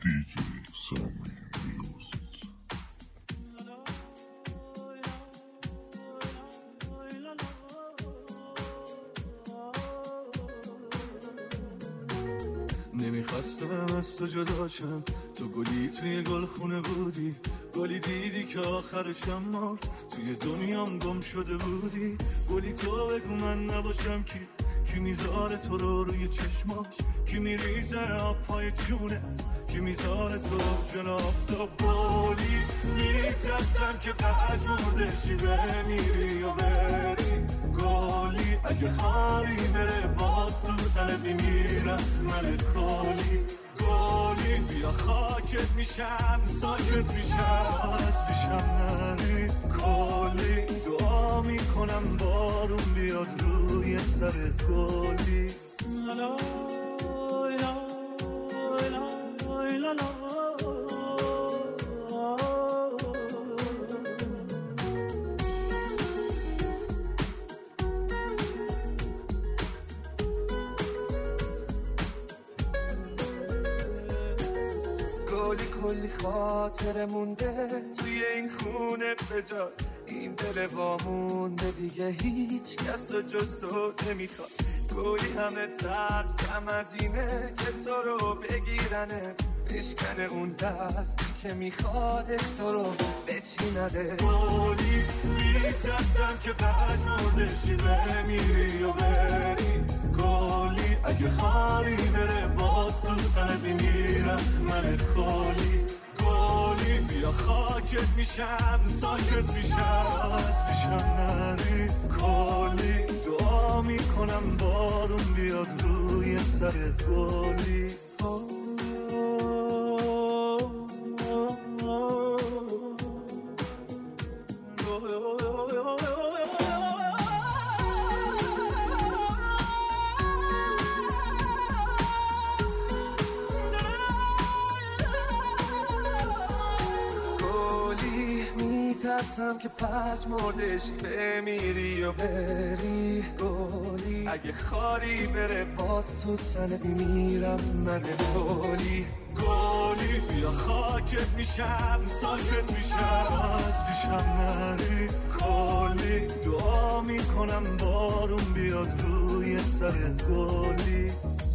DJ Sami Music. نمیخواستم از تو جدا شم، تو گلی توی گل خونه بودی، گلی دیدی که آخرشم مرد، توی دنیام گم شده بودی. گلی تو بگو من نباشم کی میذاره تو رو روی چشماش، کی میریزه آب پای جونت، کی میذاره تو جلو آفتاب. گلی میترسم که قد مردشی بمیری و بری. گلی اگه خاری بره باز تو تنه میمیرم من. گلی بیا خاکت میشم، ساکت میشم، از پیشم نری. گلی دعا میکنم بارون بیاد روی سرت. گلی کلی خاطر مونده توی این خونه بجا، این دل وامونده دیگه هیچ کس رو جز تو نمیخواد. کلی همه ترسم از اینه که تو رو بگیرنت، بشکنه اون دستی که میخوادش تو رو بچینده. کلی میترسم که بعد مردشی بمیری و بری. کلی اگه خاری بره باز تو تنه بمیرم من. کلی بیا خاکت میشم، ساکت میشم، از پیشم نری. کلی دعا میکنم بارون بیاد روی سرت. کلی میترسم که پس مردشی بمیری و بری. گلی اگه خاری بره باز تو تنه میمیرم من. گلی بیا خاکت میشم، ساکت میشم، از پیشم نری. گلی دعا میکنم بارون بیاد روی سرت. گلی